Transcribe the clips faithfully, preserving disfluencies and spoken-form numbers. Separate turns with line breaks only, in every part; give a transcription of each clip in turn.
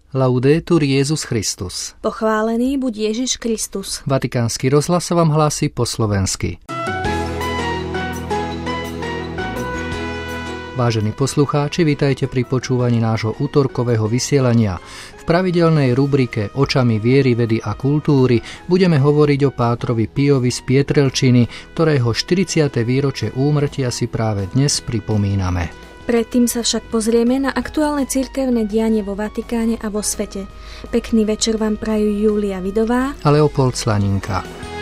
Laudetur Jesus Christus.
Pochválený buď Ježiš Kristus.
Vatikánsky rozhlas vám hlási po slovensky. Vážení poslucháči, vitajte pri počúvaní nášho útorkového vysielania. V pravidelnej rubrike Očami viery, vedy a kultúry budeme hovoriť o pátrovi Piovi z Pietrelčiny, ktorého štyridsiate výročie úmrtia si práve dnes pripomíname.
Predtým sa však pozrieme na aktuálne cirkevné dianie vo Vatikáne a vo svete. Pekný večer vám prajú Júlia Vidová
a Leopold Slaninka.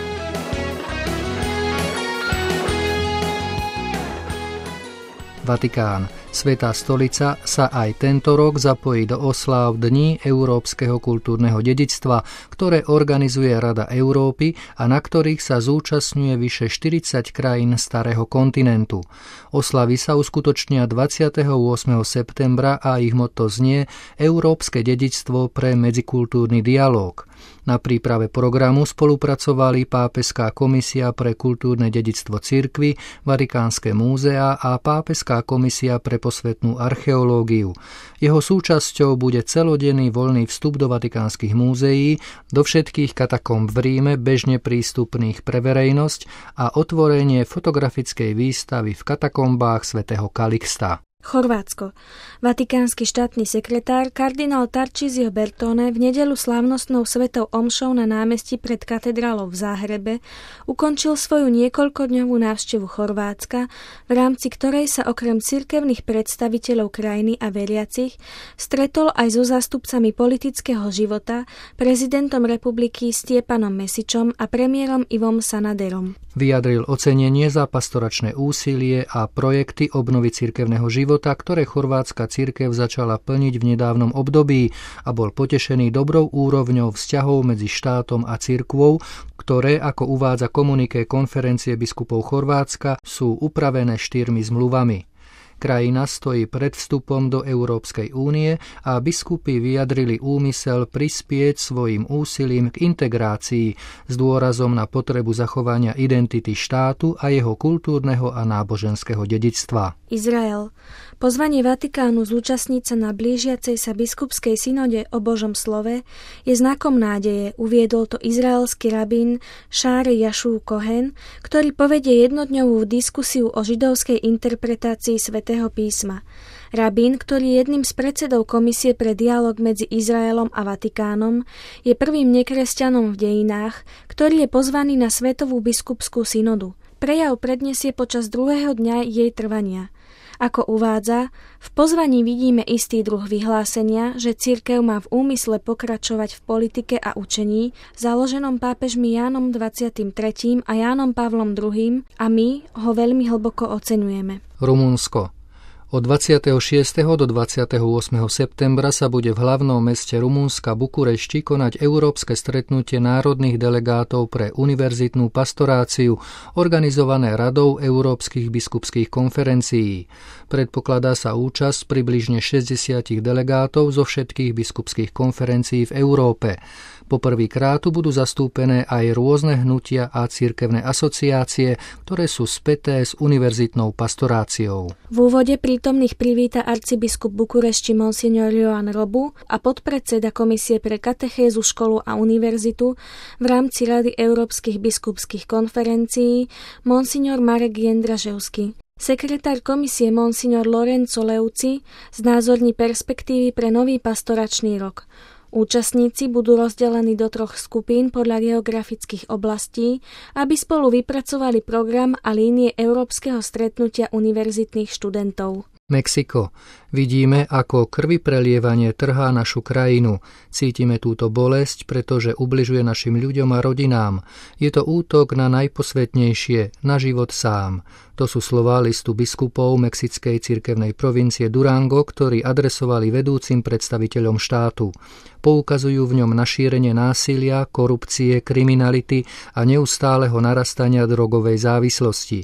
Vatikán. Svätá stolica sa aj tento rok zapojí do osláv Dní európskeho kultúrneho dedičstva, ktoré organizuje Rada Európy a na ktorých sa zúčastňuje vyše štyridsať krajín starého kontinentu. Oslavy sa uskutočnia dvadsiateho ôsmeho septembra a ich motto znie Európske dedičstvo pre medzikultúrny dialóg. Na príprave programu spolupracovali Pápeská komisia pre kultúrne dedičstvo cirkvi, Vatikánske múzea a Pápeská komisia pre posvetnú archeológiu. Jeho súčasťou bude celodenný voľný vstup do vatikánskych múzeí, do všetkých katakomb v Ríme bežne prístupných pre verejnosť a otvorenie fotografickej výstavy v katakombách svätého Kalixta.
Chorvátsko. Vatikánsky štátny sekretár kardinál Tarcísio Bertone v nedeľu slávnostnou svetou omšou na námestí pred katedrálou v Záhrebe ukončil svoju niekoľkodňovú návštevu Chorvátska, v rámci ktorej sa okrem cirkevných predstaviteľov krajiny a veriacich stretol aj so zástupcami politického života, prezidentom republiky Stjepanom Mesičom a premiérom Ivom Sanaderom.
Vyjadril ocenenie za pastoračné úsilie a projekty obnovy cirkevného života, ktoré chorvátska cirkev začala plniť v nedávnom období a bol potešený dobrou úrovňou vzťahov medzi štátom a cirkvou, ktoré, ako uvádza komuniké konferencie biskupov Chorvátska, sú upravené štyrmi zmluvami. Krajina stojí pred vstupom do Európskej únie a biskupy vyjadrili úmysel prispieť svojim úsilím k integrácii s dôrazom na potrebu zachovania identity štátu a jeho kultúrneho a náboženského dedičstva.
Izrael. Pozvanie Vatikánu zúčastniť sa na blížiacej sa biskupskej synode o Božom slove je znakom nádeje, uviedol to izraelský rabín Šáre Jašú Kohen, ktorý povedie jednodňovú diskusiu o židovskej interpretácii svätého písma. Rabín, ktorý je jedným z predsedov Komisie pre dialóg medzi Izraelom a Vatikánom, je prvým nekresťanom v dejinách, ktorý je pozvaný na Svetovú biskupskú synodu. Prejav predniesie počas druhého dňa jej trvania. Ako uvádza, v pozvaní vidíme istý druh vyhlásenia, že cirkev má v úmysle pokračovať v politike a učení, založenom pápežmi Jánom dvadsiatym tretím a Jánom Pavlom druhým a my ho veľmi hlboko oceňujeme.
Rumunsko. Od dvadsiateho šiesteho do dvadsiateho ôsmeho septembra sa bude v hlavnom meste Rumunska Bukurešti konať európske stretnutie národných delegátov pre univerzitnú pastoráciu, organizované Radou európskych biskupských konferencií. Predpokladá sa účasť približne šesťdesiat delegátov zo všetkých biskupských konferencií v Európe. Poprvýkrát tu budú zastúpené aj rôzne hnutia a cirkevné asociácie, ktoré sú späté s univerzitnou pastoráciou.
V úvode prítomných privíta arcibiskup Bukurešti monsignor Ioan Robu a podpredseda Komisie pre katechézu, školu a univerzitu v rámci Rady európskych biskupských konferencií monsignor Marek Jendraževský. Sekretár komisie monsignor Lorenzo Leuci znázorní perspektívy pre nový pastoračný rok. Účastníci budú rozdelení do troch skupín podľa geografických oblastí, aby spolu vypracovali program a línie európskeho stretnutia univerzitných študentov.
Mexiko. Vidíme, ako krvi prelievanie trhá našu krajinu. Cítime túto bolesť, pretože ubližuje našim ľuďom a rodinám. Je to útok na najposvetnejšie, na život sám. To sú slová listu biskupov mexickej cirkevnej provincie Durango, ktorí adresovali vedúcim predstaviteľom štátu. Poukazujú v ňom na šírenie násilia, korupcie, kriminality a neustáleho narastania drogovej závislosti.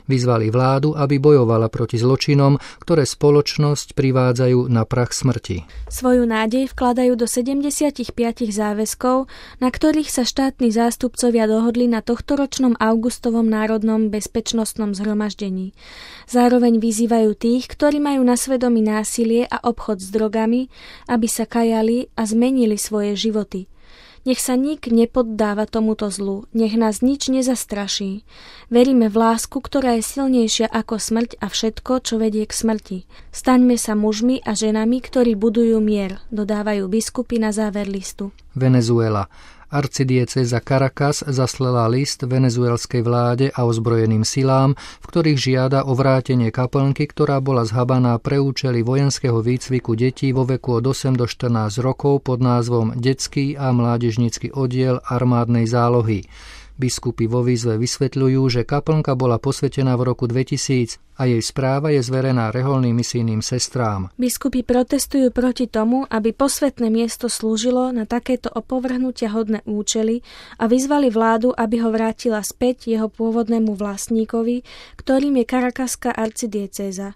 Vyzvali vládu, aby bojovala proti zločinom, ktoré spoločnosť privádzajú na prach smrti.
Svoju nádej vkladajú do sedemdesiatpäť záväzkov, na ktorých sa štátni zástupcovia dohodli na tohtoročnom augustovom národnom bezpečnostnom zhromaždení. Zároveň vyzývajú tých, ktorí majú na svedomí násilie a obchod s drogami, aby sa kajali a zmenili svoje životy. Nech sa nik nepoddáva tomuto zlu, nech nás nič nezastraší. Veríme v lásku, ktorá je silnejšia ako smrť a všetko, čo vedie k smrti. Staňme sa mužmi a ženami, ktorí budujú mier, dodávajú biskupy na záver listu.
Venezuela. Arcidiecéza Caracas zaslala list venezuelskej vláde a ozbrojeným silám, v ktorých žiada o vrátenie kaplnky, ktorá bola zhabaná pre účely vojenského výcviku detí vo veku od osem do štrnásť rokov pod názvom Detský a mládežnícky oddiel armádnej zálohy. Biskupy vo výzve vysvetľujú, že kaplnka bola posvetená v roku dvetisíc a jej správa je zverená reholným misijným sestrám.
Biskupy protestujú proti tomu, aby posvätné miesto slúžilo na takéto opovrhnutia hodné účely a vyzvali vládu, aby ho vrátila späť jeho pôvodnému vlastníkovi, ktorým je Caracaská arcidiecéza.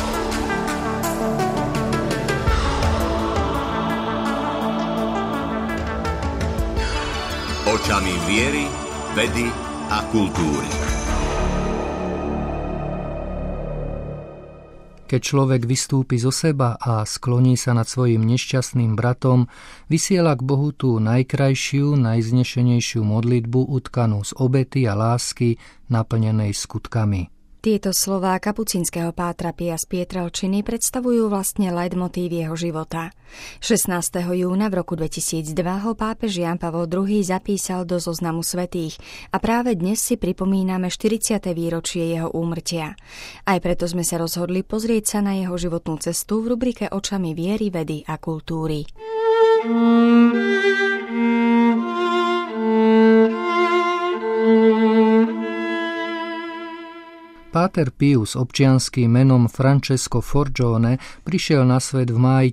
Očami viery, vedy a kultúry.
Keď človek vystúpi zo seba a skloní sa nad svojim nešťastným bratom, vysiela k Bohu tú najkrajšiu, najznešenejšiu modlitbu utkanú z obety a lásky, naplnenej skutkami.
Tieto slová kapucínskeho pátra Pia z Pietrelčiny predstavujú vlastne leitmotív jeho života. šestnásteho júna v roku dvetisícdva ho pápež Ján Pavol druhý. Zapísal do zoznamu svätých a práve dnes si pripomíname štyridsiate výročie jeho úmrtia. Aj preto sme sa rozhodli pozrieť sa na jeho životnú cestu v rubrike Očami viery, vedy a kultúry.
Páter Pius občianským menom Francesco Forgione prišiel na svet v máji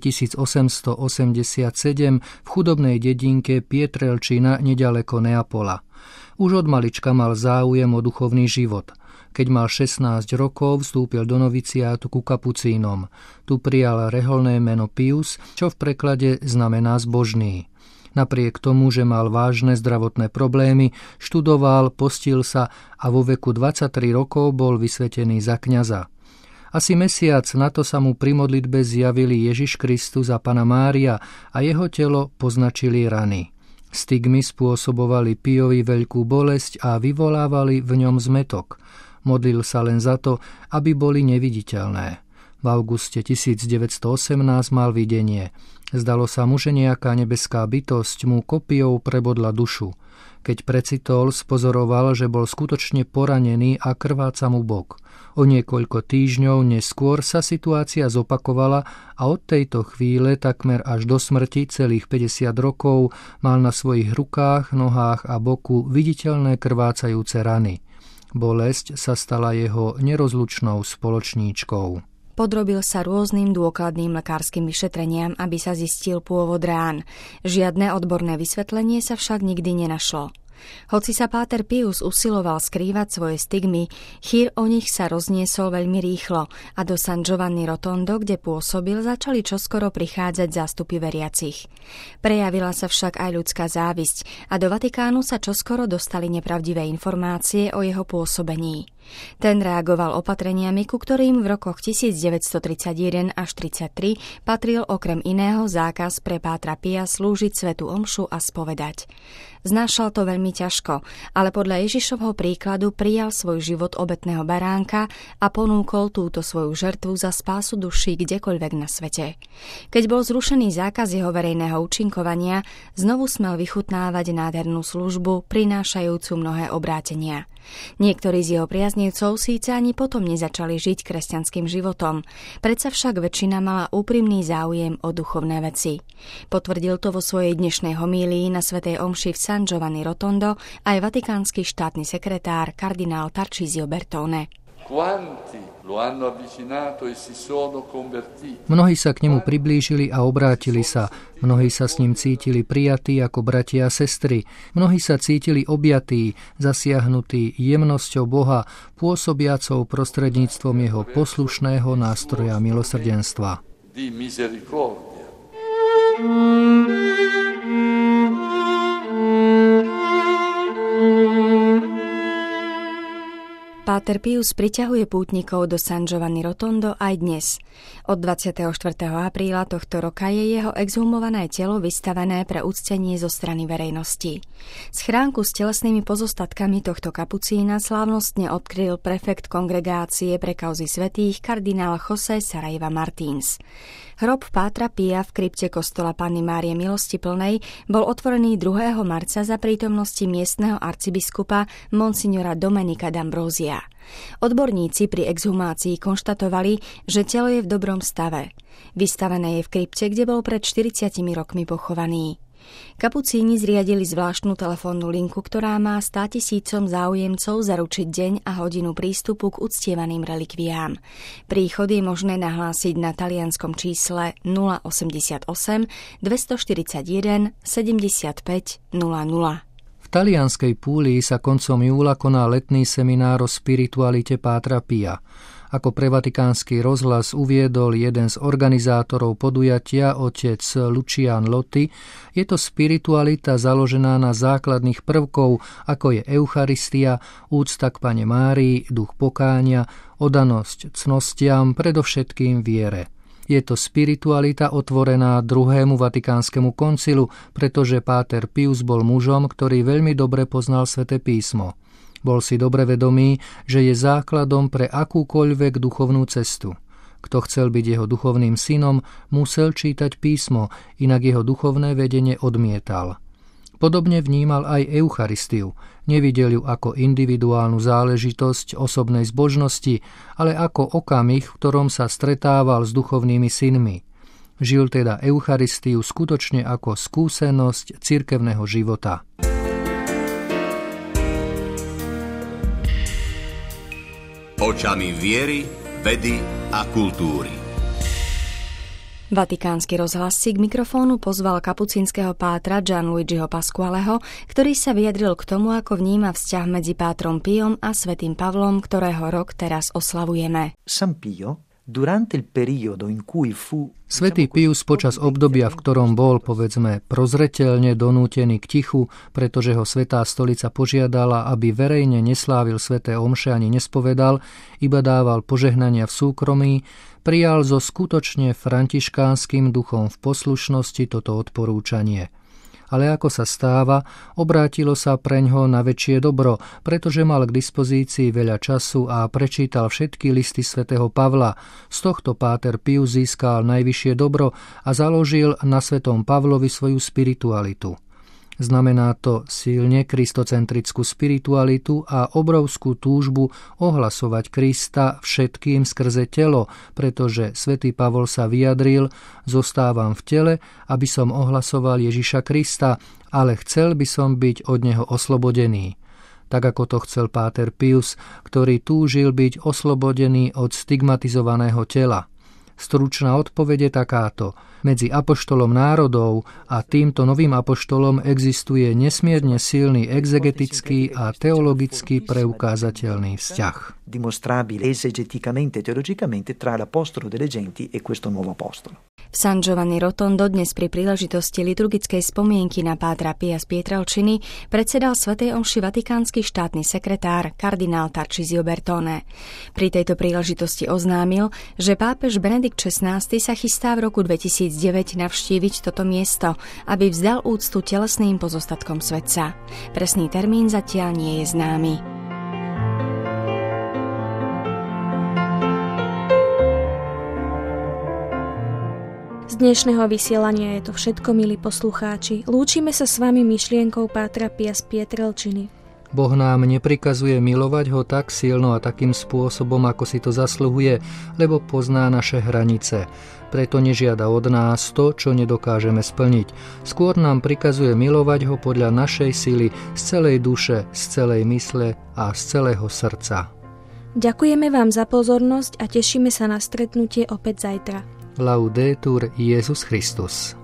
tisícosemstoosemdesiatsedem v chudobnej dedinke Pietrelčina nedaleko Neapola. Už od malička mal záujem o duchovný život. Keď mal šestnásť rokov, vstúpil do noviciátu ku kapucínom. Tu prijal reholné meno Pius, čo v preklade znamená zbožný. Napriek tomu, že mal vážne zdravotné problémy, študoval, postil sa a vo veku dvadsaťtri rokov bol vysvetený za kňaza. Asi mesiac na to sa mu pri modlitbe zjavili Ježiš Kristus a Panna Mária a jeho telo poznačili rany. Stigmy spôsobovali Piovi veľkú bolesť a vyvolávali v ňom zmätok. Modlil sa len za to, aby boli neviditeľné. V auguste tisícdeväťstoosemnásť mal videnie. Zdalo sa mu, že nejaká nebeská bytosť mu kopiou prebodla dušu. Keď precitol, spozoroval, že bol skutočne poranený a krváca mu bok. O niekoľko týždňov neskôr sa situácia zopakovala a od tejto chvíle takmer až do smrti celých päťdesiat rokov mal na svojich rukách, nohách a boku viditeľné krvácajúce rany. Bolesť sa stala jeho nerozlučnou spoločníčkou.
Podrobil sa rôznym dôkladným lekárskym vyšetreniam, aby sa zistil pôvod rán. Žiadne odborné vysvetlenie sa však nikdy nenašlo. Hoci sa páter Pius usiloval skrývať svoje stigmy, chýr o nich sa rozniesol veľmi rýchlo a do San Giovanni Rotondo, kde pôsobil, začali čoskoro prichádzať zástupy veriacich. Prejavila sa však aj ľudská závisť a do Vatikánu sa čoskoro dostali nepravdivé informácie o jeho pôsobení. Ten reagoval opatreniami, ku ktorým v rokoch tisícdeväťstotridsaťjeden až tridsaťtri patril okrem iného zákaz pre pátra Pia slúžiť svätú omšu a spovedať. Znášal to veľmi ťažko, ale podľa Ježišovho príkladu prijal svoj život obetného baránka a ponúkol túto svoju žrtvu za spásu duší kdekoľvek na svete. Keď bol zrušený zákaz jeho verejného účinkovania, znovu smel vychutnávať nádhernú službu, prinášajúcu mnohé obrátenia. Niektorí z jeho priaznivcov síce ani potom nezačali žiť kresťanským životom, predsa však väčšina mala úprimný záujem o duchovné veci. Potvrdil to vo svojej dnešnej homílii na svätej omši v San Giovanni Rotondo aj vatikánsky štátny sekretár kardinál Tarcísio Bertone.
Mnohí sa k nemu priblížili a obrátili sa. Mnohí sa s ním cítili prijatí ako bratia a sestry. Mnohí sa cítili objatí, zasiahnutí jemnosťou Boha, pôsobiacou prostredníctvom jeho poslušného nástroja milosrdenstva.
Páter Pius priťahuje pútnikov do San Giovanni Rotondo aj dnes. Od dvadsiateho štvrtého apríla tohto roka je jeho exhumované telo vystavené pre uctenie zo strany verejnosti. Schránku s telesnými pozostatkami tohto kapucína slávnostne odkryl prefekt kongregácie pre kauzy svätých kardinál José Saraiva Martins. Hrob Pátra Pia v krypte kostola Panny Márie Milostiplnej bol otvorený druhého marca za prítomnosti miestneho arcibiskupa monsignora Domenica d'Ambrozia. Odborníci pri exhumácii konštatovali, že telo je v dobrom stave. Vystavené je v krypte, kde bol pred štyridsiatimi rokmi pochovaný. Kapucíni zriadili zvláštnu telefónnu linku, ktorá má státisícom záujemcov zaručiť deň a hodinu prístupu k uctievaným relikviám. Príchod je možné nahlásiť na talianskom čísle nula osemdesiatosem dvestoštyridsaťjeden sedemdesiatpäť nula nula.
V talianskej Púlii sa koncom júla koná letný seminár o spiritualite Pátra Pia. Ako pre Vatikánsky rozhlas uviedol jeden z organizátorov podujatia, otec Lucian Lotti, je to spiritualita založená na základných prvkov, ako je Eucharistia, úcta k Panne Márii, duch pokánia, oddanosť cnostiam, predovšetkým viere. Je to spiritualita otvorená druhému Vatikánskemu koncilu, pretože Páter Pius bol mužom, ktorý veľmi dobre poznal Sväté písmo. Bol si dobre vedomý, že je základom pre akúkoľvek duchovnú cestu. Kto chcel byť jeho duchovným synom, musel čítať písmo, inak jeho duchovné vedenie odmietal. Podobne vnímal aj Eucharistiu. Nevidel ju ako individuálnu záležitosť osobnej zbožnosti, ale ako okamih, v ktorom sa stretával s duchovnými synmi. Žil teda Eucharistiu skutočne ako skúsenosť cirkevného života.
Očami viery, vedy a kultúry.
Vatikánsky rozhlas si k mikrofónu pozval kapucínskeho pátra Gianluigiho Pasqualeho, ktorý sa vyjadril k tomu, ako vníma vzťah medzi Pátrom Piom a svätým Pavlom, ktorého rok teraz oslavujeme.
San Pio durante il periodo in cui fu
Svätý Pius počas obdobia, v ktorom bol, povedzme, prozreteľne donútený k tichu, pretože ho Svätá stolica požiadala, aby verejne neslávil sväté omše ani nespovedal, iba dával požehnania v súkromí, prijal so skutočne františkánskym duchom v poslušnosti toto odporúčanie. Ale ako sa stáva, obrátilo sa preňho na väčšie dobro, pretože mal k dispozícii veľa času a prečítal všetky listy svätého Pavla. Z tohto Páter Pius získal najvyššie dobro a založil na svätom Pavlovi svoju spiritualitu. Znamená to silne kristocentrickú spiritualitu a obrovskú túžbu ohlasovať Krista všetkým skrze telo, pretože svätý Pavol sa vyjadril: zostávam v tele, aby som ohlasoval Ježiša Krista, ale chcel by som byť od neho oslobodený. Tak ako to chcel Páter Pius, ktorý túžil byť oslobodený od stigmatizovaného tela. Stručná odpoveď je takáto. Medzi apoštolom národov a týmto novým apoštolom existuje nesmierne silný exegetický a teologicky preukázateľný vzťah.
Dimostrabile esegeticamente e teologicamente tra l'apostolo delle genti e questo nuovo apostolo.
V San Giovanni Rotondo dnes pri príležitosti liturgickej spomienky na Pátra Pia z Pietrelciny predsedal svätej omši vatikánsky štátny sekretár kardinál Tarcisio Bertone. Pri tejto príležitosti oznámil, že pápež Benedikt šestnásty sa chystá v roku dvetisícdeväť navštíviť toto miesto, aby vzdal úctu telesným pozostatkom svätca. Presný termín zatiaľ nie je známy.
Z dnešného vysielania je to všetko, milí poslucháči. Lúčime sa s vami myšlienkou Pátra Pia z Pietrelciny.
Boh nám neprikazuje milovať ho tak silno a takým spôsobom, ako si to zasluhuje, lebo pozná naše hranice. Preto nežiada od nás to, čo nedokážeme splniť. Skôr nám prikazuje milovať ho podľa našej sily, z celej duše, z celej mysle a z celého srdca.
Ďakujeme vám za pozornosť a tešíme sa na stretnutie opäť zajtra.
Laudetur Jesus Christus.